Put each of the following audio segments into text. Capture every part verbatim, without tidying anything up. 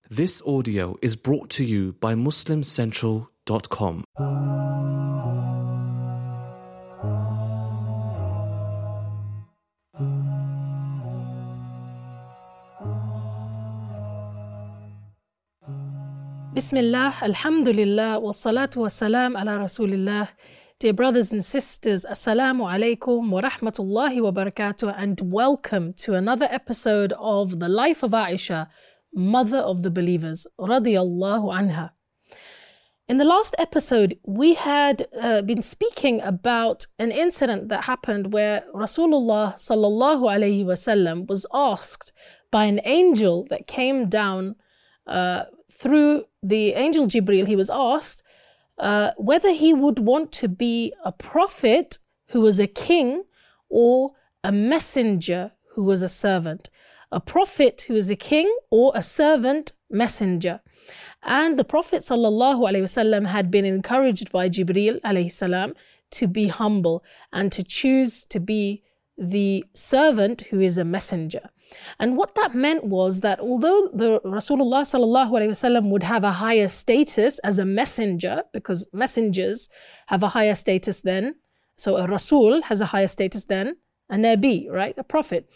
This audio is brought to you by Muslim Central dot com. Bismillah, alhamdulillah, wa salatu wa salam ala rasulillah. Dear brothers and sisters, assalamu alaikum wa rahmatullahi wa barakatuh, and welcome to another episode of the life of Aisha, mother of the believers, radiyallahu anha. In the last episode, we had uh, been speaking about an incident that happened where Rasulullah sallallahu alayhi wasallam was asked by an angel that came down uh, through the angel Jibreel. He was asked uh, whether he would want to be a prophet who was a king or a messenger who was a servant. A prophet who is a king or a servant messenger. And the Prophet sallallahu alaihi wasallam had been encouraged by Jibreel alayhi salam to be humble and to choose to be the servant who is a messenger. And what that meant was that although the Rasulullah sallallahu alaihi wasallam would have a higher status as a messenger, because messengers have a higher status than, so a Rasul has a higher status than a Nabi, right, a prophet.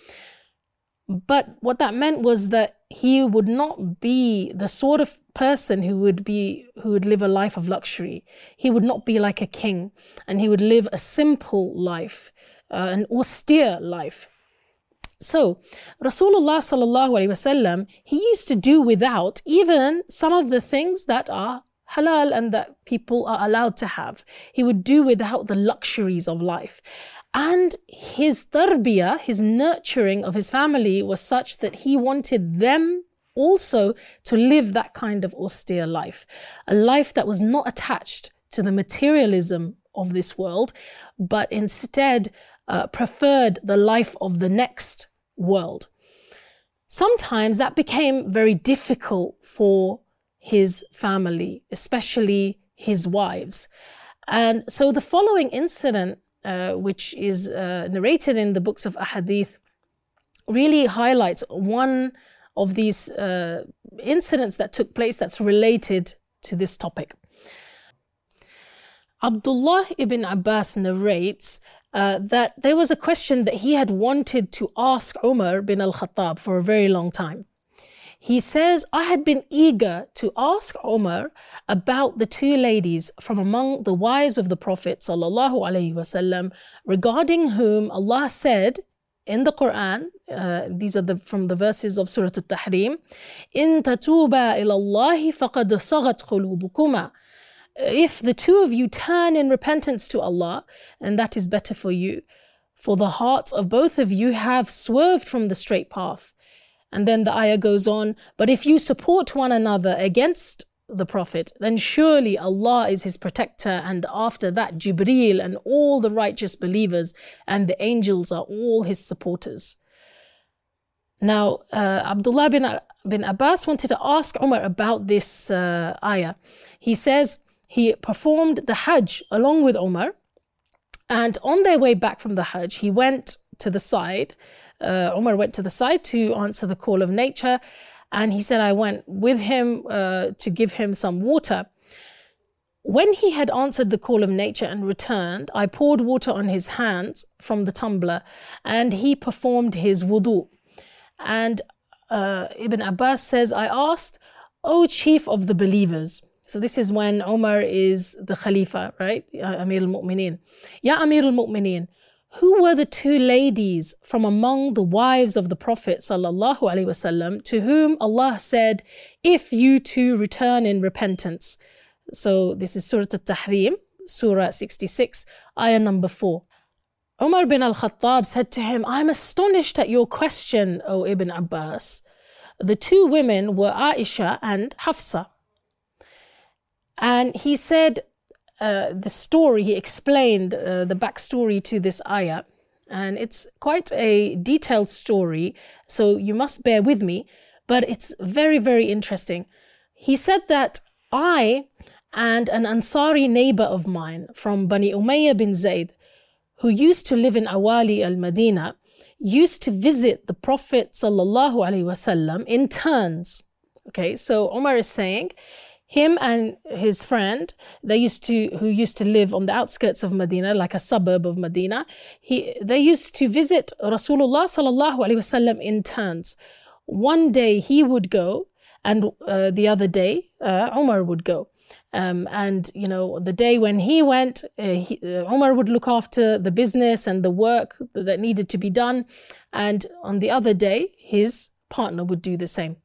But what that meant was that he would not be the sort of person who would be who would live a life of luxury. He would not be like a king, and he would live a simple life, uh, an austere life. So Rasulullah sallallahu alaihi wasallam, he used to do without even some of the things that are halal and that people are allowed to have. He would do without the luxuries of life. And his tarbiyah, his nurturing of his family was such that he wanted them also to live that kind of austere life, a life that was not attached to the materialism of this world, but instead uh, preferred the life of the next world. Sometimes that became very difficult for his family, especially his wives. And so the following incident, Uh, which is uh, narrated in the books of Ahadith, really highlights one of these uh, incidents that took place that's related to this topic. Abdullah ibn Abbas narrates uh, that there was a question that he had wanted to ask Umar bin al-Khattab for a very long time. He says, I had been eager to ask Umar about the two ladies from among the wives of the Prophet sallallahu alaihi wasallam, regarding whom Allah said in the Quran, uh, these are the, from the verses of Surah Al-Tahrim, إِن تَتُوبَا إِلَى اللَّهِ فَقَدْ صَغَتْ قُلُوبُكُمَا. If the two of you turn in repentance to Allah, and that is better for you, for the hearts of both of you have swerved from the straight path. And then the ayah goes on, but if you support one another against the Prophet, then surely Allah is his protector, and after that Jibreel and all the righteous believers and the angels are all his supporters. Now, uh, Abdullah bin, bin Abbas wanted to ask Umar about this uh, ayah. He says he performed the Hajj along with Umar, and on their way back from the Hajj, he went to the side Uh, Umar went to the side to answer the call of nature, and he said, I went with him uh, to give him some water. When he had answered the call of nature and returned, I poured water on his hands from the tumbler, and he performed his wudu. And uh, Ibn Abbas says, I asked, O chief of the believers. So this is when Umar is the Khalifa, right? Amir al-Mu'mineen. Ya Amir al-Mu'mineen, who were the two ladies from among the wives of the Prophet sallallahu alaihi wasallam to whom Allah said, if you two return in repentance? So this is Surah Al-Tahrim, Surah sixty-six, ayah number four. Umar bin al-Khattab said to him, I'm astonished at your question, O Ibn Abbas. The two women were Aisha and Hafsa. And he said, Uh, the story, he explained uh, the backstory to this ayah, and it's quite a detailed story, so you must bear with me, but it's very, very interesting. He said that I and an Ansari neighbor of mine from Bani Umayyah bin Zayd, who used to live in Awali al-Madinah, used to visit the Prophet sallallahu alaihi wasallam in turns Okay, so Umar is saying, him and his friend, they used to, who used to live on the outskirts of Medina, like a suburb of Medina, he, they used to visit Rasulullah sallallahu alaihi wasallam in turns. One day he would go, and uh, the other day uh, Umar would go. Um, and, you know, the day when he went, uh, he, uh, Umar would look after the business and the work that needed to be done. And on the other day, his partner would do the same.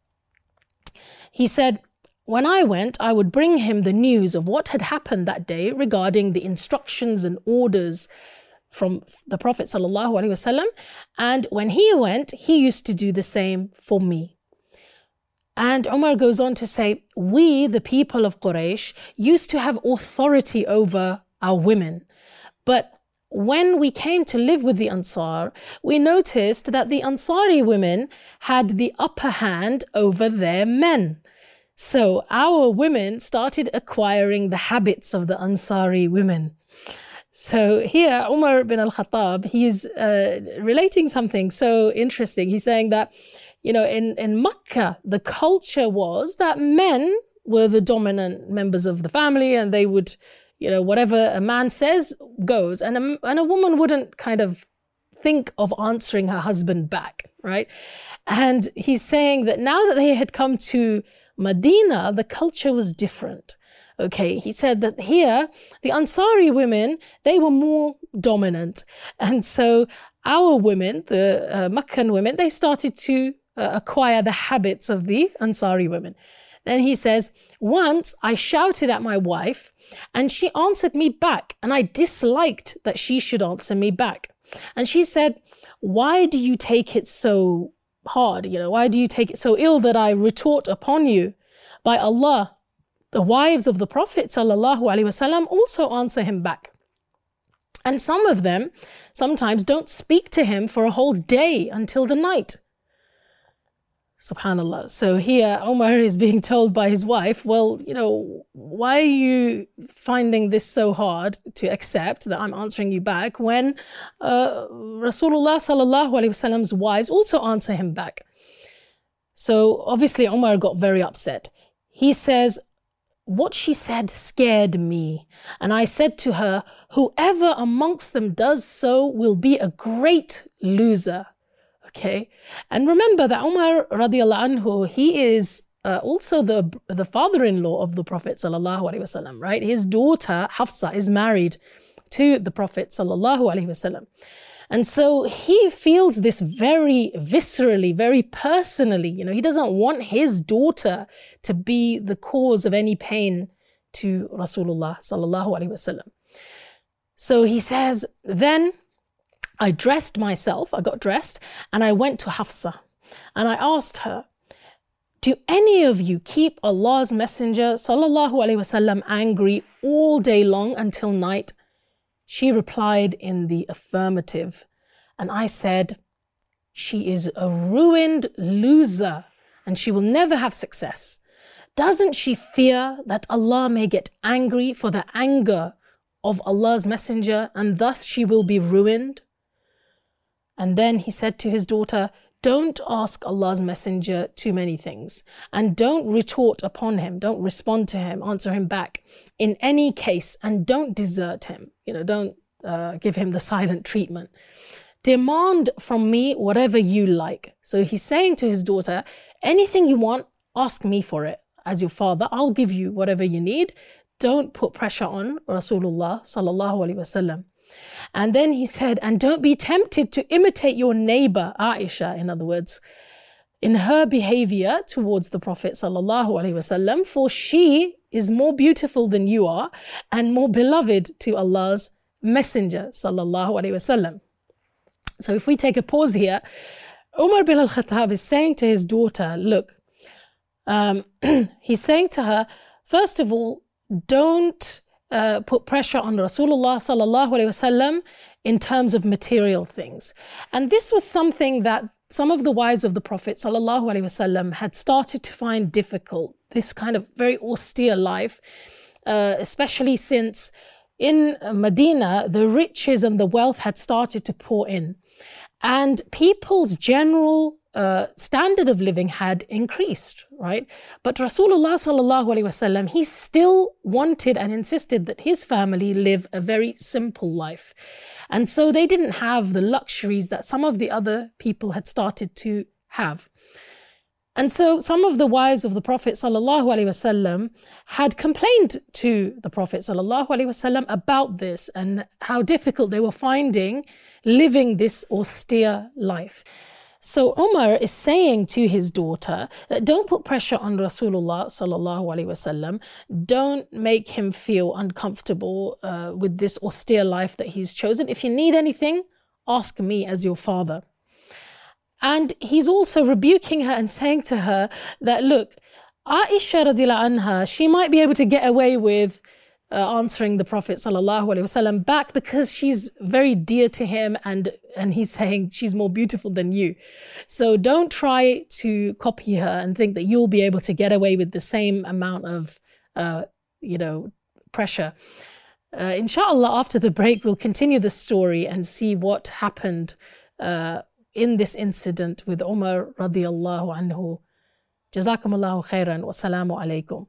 He said, when I went, I would bring him the news of what had happened that day regarding the instructions and orders from the Prophet sallallahu alaihi wasallam. And when he went, he used to do the same for me. And Umar goes on to say, we, the people of Quraysh, used to have authority over our women. But when we came to live with the Ansar, we noticed that the Ansari women had the upper hand over their men. So our women started acquiring the habits of the Ansari women. So here, Umar bin al-Khattab, he's uh, relating something so interesting. He's saying that, you know, in, in Makkah, the culture was that men were the dominant members of the family, and they would, you know, whatever a man says goes. And a, and a woman wouldn't kind of think of answering her husband back, right? And he's saying that now that they had come to Medina, the culture was different. Okay, he said that here, the Ansari women, they were more dominant. And so our women, the uh, Meccan women, they started to uh, acquire the habits of the Ansari women. Then he says, once I shouted at my wife and she answered me back, and I disliked that she should answer me back. And she said, why do you take it so hard? You know, why do you take it so ill that I retort upon you? By Allah, the wives of the Prophet sallallahu alaihi wasallam also answer him back. And some of them sometimes don't speak to him for a whole day until the night. Subhanallah. So here Umar is being told by his wife, well, you know, why are you finding this so hard to accept that I'm answering you back when uh, Rasulullah sallallahu alaihi wasallam's wives also answer him back? So obviously Umar got very upset. He says, what she said scared me. And I said to her, whoever amongst them does so will be a great loser. Okay. And remember that Umar radiallahu anhu, he is uh, also the, the father-in-law of the Prophet sallallahu alaihi wasallam, right? His daughter Hafsa is married to the Prophet sallallahu alaihi wasallam. And so he feels this very viscerally, very personally. You know, he doesn't want his daughter to be the cause of any pain to Rasulullah sallallahu alaihi wasallam. So he says, then I dressed myself, I got dressed, and I went to Hafsa. And I asked her, do any of you keep Allah's Messenger sallallahu alaihi wasallam angry all day long until night? She replied in the affirmative. And I said, she is a ruined loser and she will never have success. Doesn't she fear that Allah may get angry for the anger of Allah's Messenger and thus she will be ruined? And then he said to his daughter, don't ask Allah's Messenger too many things, and don't retort upon him, don't respond to him, answer him back in any case, and don't desert him. You know, don't uh, give him the silent treatment. Demand from me whatever you like. So he's saying to his daughter, anything you want, ask me for it. As your father, I'll give you whatever you need. Don't put pressure on Rasulullah sallallahu alaihi wasallam. And then he said, and don't be tempted to imitate your neighbor, Aisha, in other words, in her behavior towards the Prophet sallallahu alaihi wasallam, for she is more beautiful than you are and more beloved to Allah's Messenger sallallahu alaihi wasallam. So if we take a pause here, Umar bin al-Khattab is saying to his daughter, look, um, he's saying to her, first of all, don't Uh, put pressure on Rasulullah sallallahu alaihi wasallam in terms of material things. And this was something that some of the wives of the Prophet sallallahu alaihi wasallam had started to find difficult, this kind of very austere life, uh, especially since in Medina, the riches and the wealth had started to pour in. And people's general uh, standard of living had increased, right? But Rasulullah sallallahu alaihi wasallam, he still wanted and insisted that his family live a very simple life. And so they didn't have the luxuries that some of the other people had started to have. And so some of the wives of the Prophet sallallahu alaihi wasallam had complained to the Prophet sallallahu alaihi wasallam about this and how difficult they were finding living this austere life. So Umar is saying to his daughter that don't put pressure on Rasulullah sallallahu alaihi wasallam. Don't make him feel uncomfortable uh, with this austere life that he's chosen. If you need anything, ask me as your father. And he's also rebuking her and saying to her that, look, Aisha radiallahu anha, she might be able to get away with uh, answering the Prophet sallallahu alaihi wasallam back because she's very dear to him, and, and he's saying she's more beautiful than you. So don't try to copy her and think that you'll be able to get away with the same amount of, uh, you know, pressure. Uh, inshallah, after the break, we'll continue the story and see what happened uh, in this incident with Umar radiallahu anhu. Jazakumullahu khairan wa salamu alaykum.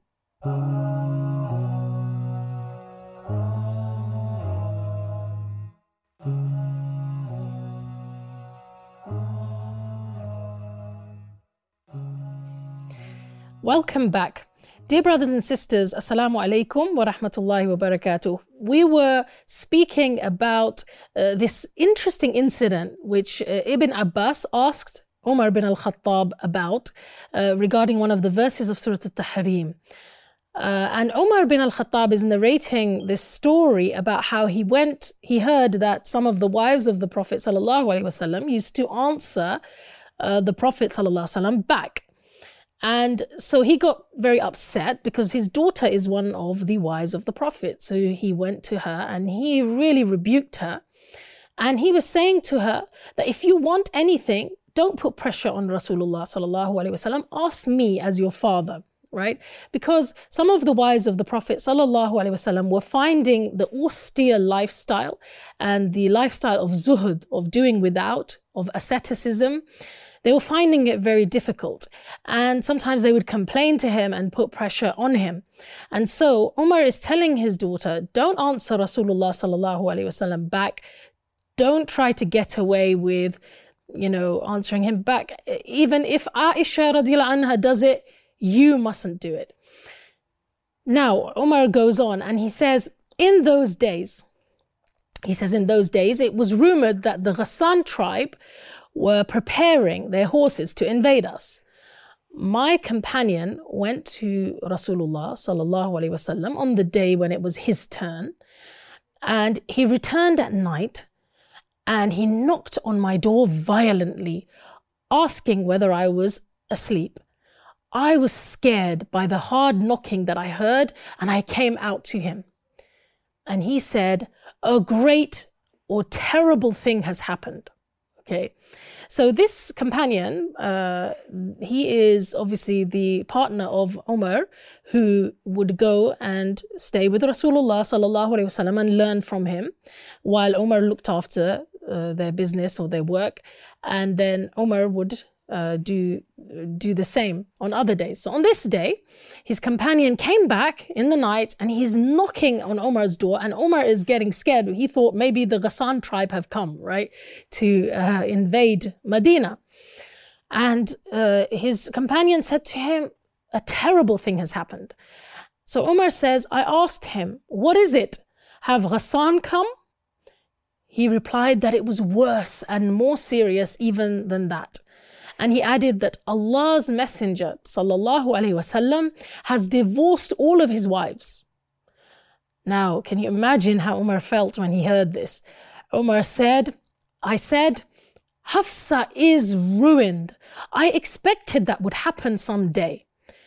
Welcome back. Dear brothers and sisters, Assalamu alaikum wa rahmatullahi wa barakatuh. We were speaking about uh, this interesting incident which uh, Ibn Abbas asked Umar bin al-Khattab about uh, regarding one of the verses of Surah At-Tahrim. Uh, and Umar bin al-Khattab is narrating this story about how he went, he heard that some of the wives of the Prophet sallallahu alaihi wasallam used to answer uh, the Prophet sallallahu alaihi wasallam back. And so he got very upset because his daughter is one of the wives of the Prophet. So he went to her and he really rebuked her. And he was saying to her that if you want anything, don't put pressure on Rasulullah sallallahu alaihi wasallam. Ask me as your father, right? Because some of the wives of the Prophet sallallahu alaihi wasallam were finding the austere lifestyle and the lifestyle of zuhud, of doing without, of asceticism. They were finding it very difficult, and sometimes they would complain to him and put pressure on him. And so Umar is telling his daughter, don't answer Rasulullah sallallahu alaihi wasallam back. Don't try to get away with, you know, answering him back. Even if Aisha radiallahu anha does it, you mustn't do it. Now, Umar goes on and he says, in those days, he says, in those days, it was rumored that the Ghassan tribe were preparing their horses to invade us. My companion went to Rasulullah sallallahu alaihi wasallam on the day when it was his turn, and he returned at night and he knocked on my door violently, asking whether I was asleep. I was scared by the hard knocking that I heard, and I came out to him. And he said, a great or terrible thing has happened. Okay, so this companion, uh, he is obviously the partner of Umar, who would go and stay with Rasulullah sallallahu alaihi wasallam and learn from him, while Umar looked after uh, their business or their work, and then Umar would uh, do do the same on other days. So on this day, his companion came back in the night and he's knocking on Umar's door, and Umar is getting scared. He thought maybe the Ghassan tribe have come, right, to uh, invade Medina. And uh, his companion said to him, a terrible thing has happened. So Umar says, I asked him, what is it? Have Ghassan come? He replied that it was worse and more serious even than that. And he added that Allah's Messenger sallallahu alaihi wasallam has divorced all of his wives. Now, can you imagine how Umar felt when he heard this? Umar said, I said, Hafsa is ruined. I expected that would happen someday.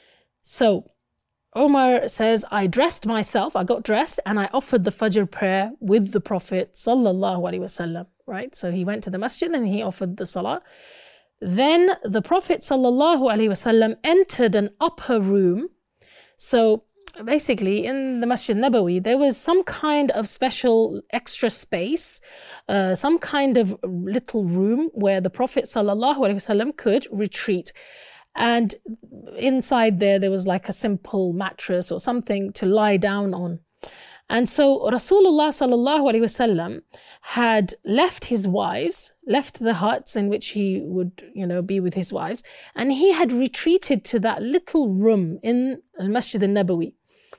So Umar says, I dressed myself, I got dressed, and I offered the Fajr prayer with the Prophet sallallahu alaihi wasallam, right? So he went to the masjid and he offered the salah. Then the Prophet sallallahu alaihi wasallam entered an upper room. So basically in the Masjid Nabawi, there was some kind of special extra space, uh, some kind of little room where the Prophet ﷺ could retreat. And inside there, there was like a simple mattress or something to lie down on. And so Rasulullah ﷺ had left his wives, left the huts in which he would, you know, be with his wives, and he had retreated to that little room in Al-Masjid al-Nabawi.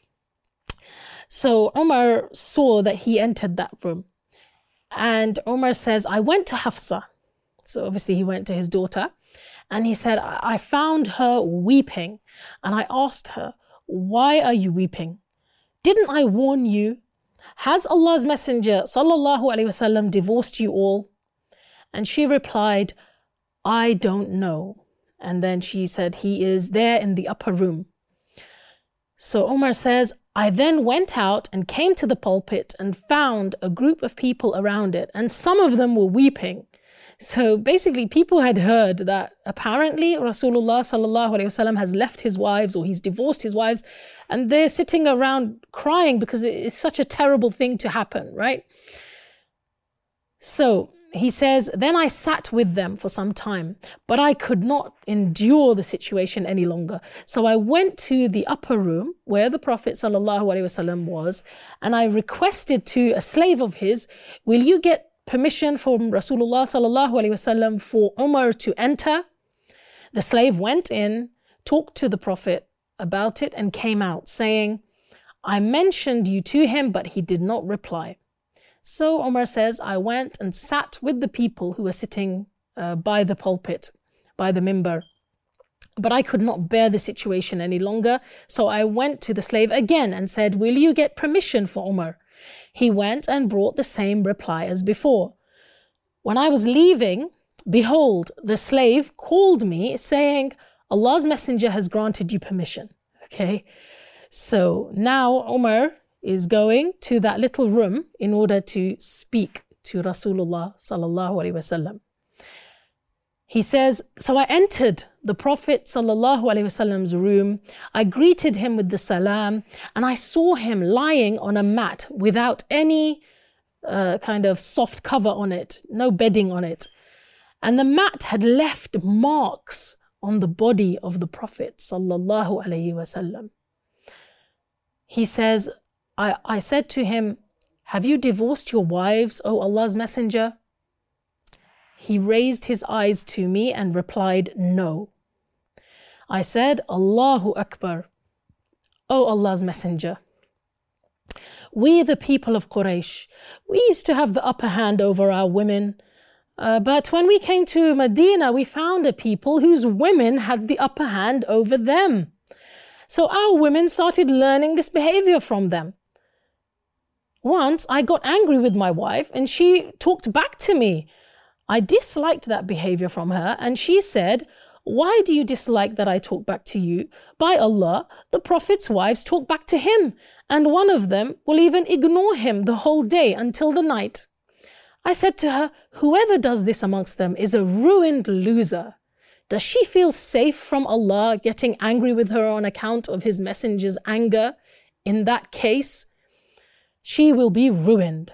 So Umar saw that he entered that room. And Umar says, I went to Hafsa. So obviously he went to his daughter. And he said, I found her weeping. And I asked her, why are you weeping? Didn't I warn you? Has Allah's Messenger sallallahu alaihi wasallam divorced you all? And she replied, I don't know. And then she said, he is there in the upper room. So Umar says, I then went out and came to the pulpit and found a group of people around it, and some of them were weeping. So basically people had heard that apparently Rasulullah sallallahu alaihi wasallam has left his wives, or he's divorced his wives, and they're sitting around crying because it's such a terrible thing to happen, right? So he says, then I sat with them for some time, but I could not endure the situation any longer. So I went to the upper room where the Prophet ﷺ was, and I requested to a slave of his, will you get permission from Rasulullah ﷺ for Umar to enter? The slave went in, talked to the Prophet about it, and came out saying, I mentioned you to him, but he did not reply. So Umar says, I went and sat with the people who were sitting uh, by the pulpit, by the mimbar. But I could not bear the situation any longer. So I went to the slave again and said, will you get permission for Umar? He went and brought the same reply as before. When I was leaving, behold, the slave called me saying, Allah's Messenger has granted you permission. Okay. So now Umar is going to that little room in order to speak to Rasulullah sallallahu alaihi wasallam. He says, so I entered the Prophet sallallahu alaihi wasallam's room. I greeted him with the salam, and I saw him lying on a mat without any uh, kind of soft cover on it, no bedding on it. And the mat had left marks on the body of the Prophet sallallahu alaihi wasallam. He says, I, I said to him, have you divorced your wives, O Allah's Messenger? He raised his eyes to me and replied, no. I said, Allahu Akbar, O Allah's Messenger. We, the people of Quraysh, we used to have the upper hand over our women. Uh, but when we came to Medina, we found a people whose women had the upper hand over them. So our women started learning this behavior from them. Once I got angry with my wife and she talked back to me. I disliked that behavior from her, and she said, why do you dislike that I talk back to you? By Allah, the Prophet's wives talk back to him, and one of them will even ignore him the whole day until the night. I said to her, whoever does this amongst them is a ruined loser. Does she feel safe from Allah getting angry with her on account of his messenger's anger? In that case, she will be ruined.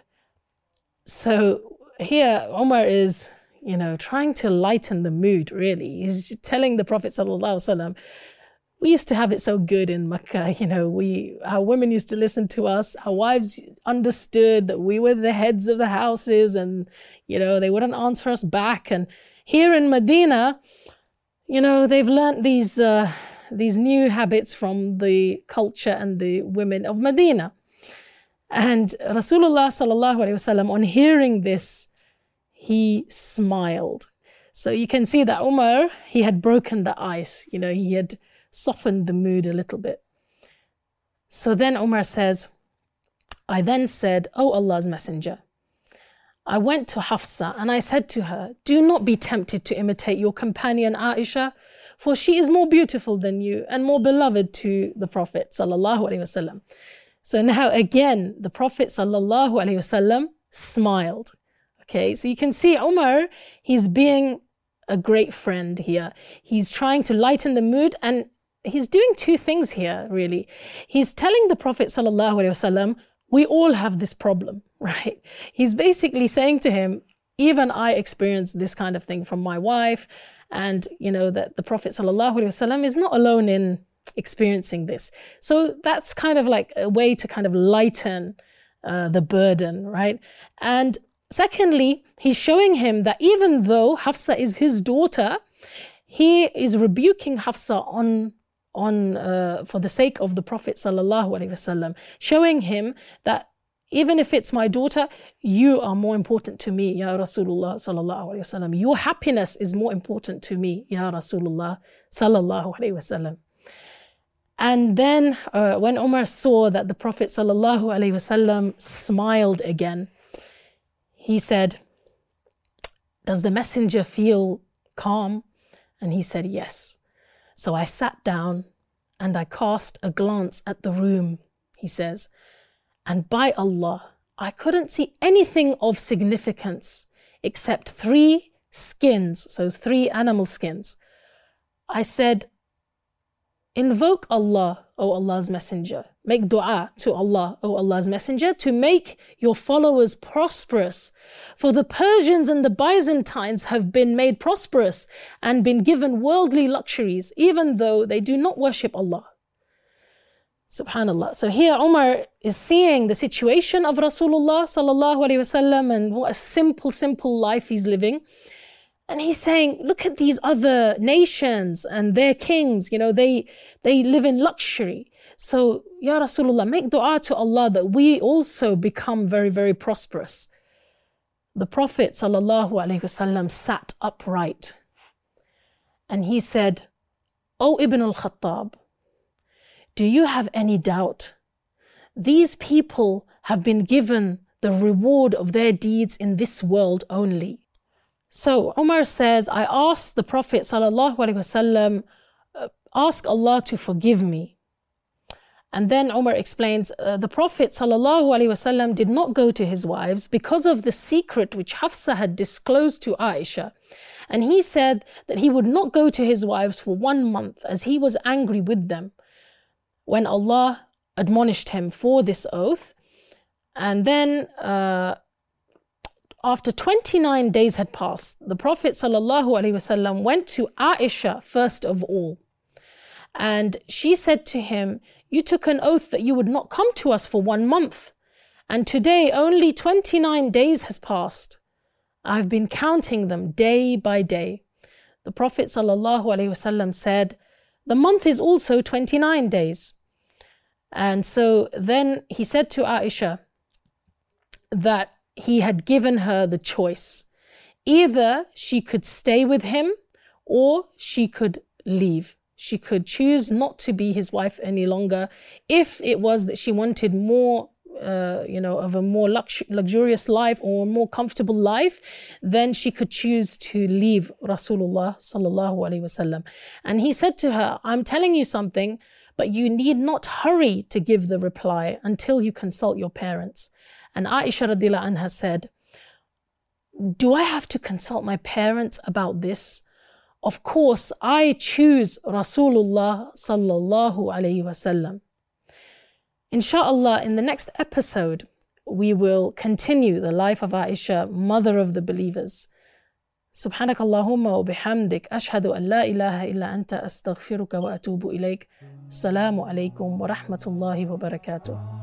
So here Umar is, you know, trying to lighten the mood, really. He's telling the Prophet sallallahu alaihi wasallam, we used to have it so good in Mecca, you know, we, our women used to listen to us, our wives understood that we were the heads of the houses, and, you know, they wouldn't answer us back. And here in Medina, you know, they've learnt these, uh, these new habits from the culture and the women of Medina. And Rasulullah sallallahu alaihi wasallam, on hearing this, he smiled. So you can see that Umar, he had broken the ice. You know, he had softened the mood a little bit. So then Umar says, I then said, O Allah's Messenger, I went to Hafsa and I said to her, do not be tempted to imitate your companion Aisha, for she is more beautiful than you and more beloved to the Prophet sallallahu alaihi wasallam. So now again, the Prophet sallallahu alaihi wasallam smiled. Okay, so you can see Umar, he's being a great friend here. He's trying to lighten the mood, and he's doing two things here, really. He's telling the Prophet sallallahu alaihi wasallam, we all have this problem, right? He's basically saying to him, even I experienced this kind of thing from my wife, and you know that the Prophet sallallahu alaihi wasallam is not alone in experiencing this. So that's kind of like a way to kind of lighten uh, the burden, right? And secondly, he's showing him that even though Hafsa is his daughter, he is rebuking Hafsa on, on uh, for the sake of the Prophet sallallahu alaihi wasallam, showing him that even if it's my daughter, you are more important to me, Ya Rasulullah sallallahu alaihi wasallam. Your happiness is more important to me, Ya Rasulullah sallallahu alaihi wasallam. And then uh, when Umar saw that the Prophet sallallahu alaihi wasallam smiled again, he said, does the messenger feel calm? And he said, yes. So I sat down and I cast a glance at the room, he says, and by Allah, I couldn't see anything of significance except three skins, so three animal skins. I said, invoke Allah, O Allah's Messenger. Make dua to Allah, O Allah's Messenger, to make your followers prosperous. For the Persians and the Byzantines have been made prosperous and been given worldly luxuries, even though they do not worship Allah. Subhanallah. So here Umar is seeing the situation of Rasulullah sallallahu alaihi wasallam and what a simple, simple life he's living. And he's saying, look at these other nations and their kings, you know, they they live in luxury. So, Ya Rasulullah, make dua to Allah that we also become very, very prosperous. The Prophet sallallahu alaihi wasallam sat upright and he said, O Ibn al-Khattab, do you have any doubt? These people have been given the reward of their deeds in this world only. So Umar says, I asked the Prophet sallallahu alaihi wasallam, ask Allah to forgive me. And then Umar explains, uh, the Prophet sallallahu alaihi wasallam did not go to his wives because of the secret which Hafsa had disclosed to Aisha. And he said that he would not go to his wives for one month as he was angry with them when Allah admonished him for this oath. And then uh, after twenty-nine days had passed, the Prophet sallallahu alaihi wasallam went to Aisha first of all. And she said to him, you took an oath that you would not come to us for one month. And today only twenty-nine days has passed. I've been counting them day by day. The Prophet sallallahu alaihi wasallam said, the month is also twenty-nine days. And so then he said to Aisha that he had given her the choice. Either she could stay with him or she could leave. She could choose not to be his wife any longer. If it was that she wanted more, uh, you know, of a more lux- luxurious life or a more comfortable life, then she could choose to leave Rasulullah sallallahu alaihi wasallam. And he said to her, I'm telling you something, but you need not hurry to give the reply until you consult your parents. And Aisha radhiyallahu anha said, do I have to consult my parents about this? Of course, I choose Rasulullah sallallahu alayhi wasallam. Inshallah, in the next episode, we will continue the life of Aisha, mother of the believers. سبحانك اللهم وبحمدك أشهد أن لا إله إلا أنت أستغفرك وأتوب إليك. السلام عليكم ورحمة الله وبركاته.